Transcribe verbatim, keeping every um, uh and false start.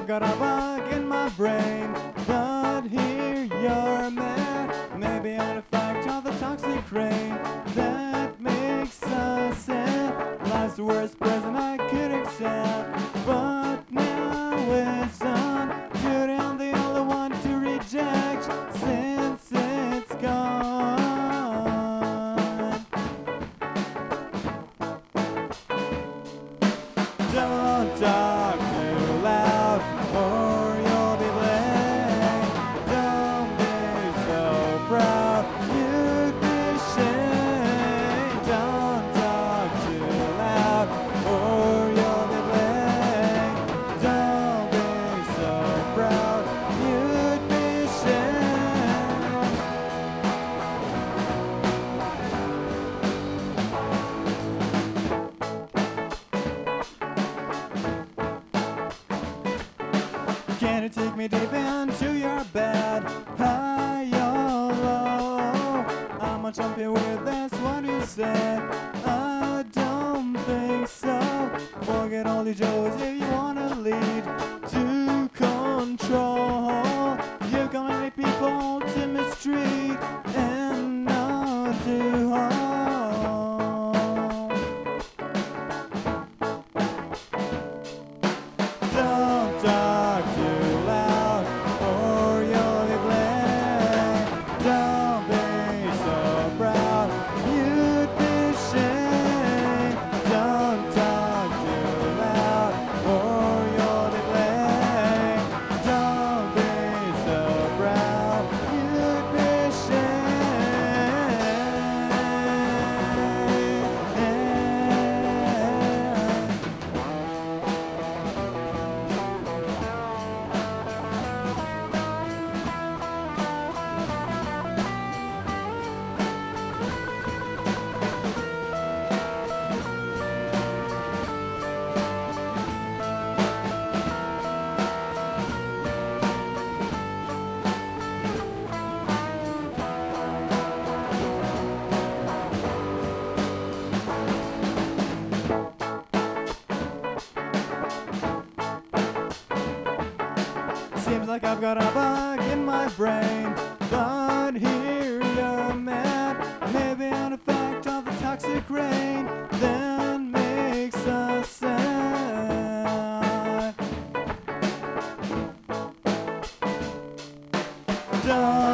I've got a bug in my brain, but here you're mad. Maybe an effect of the toxic rain that makes us sad. Life's the worst present I could accept, but now it's done. Duty, I'm the only one to reject since it's gone. Don't talk too loud or you'll be blamed. Don't be so proud, you'd be ashamed. Don't talk too loud or you'll be blamed. Don't be so proud, you'd be ashamed. Can you take me deep into your bed? High or low? I'm not jumping with that's what you said. I don't think so. Forget all the jokes if you wanna lead to control. You're gonna make people to mistreat and not to hold. Don't talk too loud or you'll be blamed. Don't be so proud, you'd be ashamed. Don't talk too loud or you'll be blamed. Don't be so proud, you'd be ashamed. Seems like I've got a bug in my brain, but here you're mad. Maybe an effect of the toxic rain that makes us sad. Don't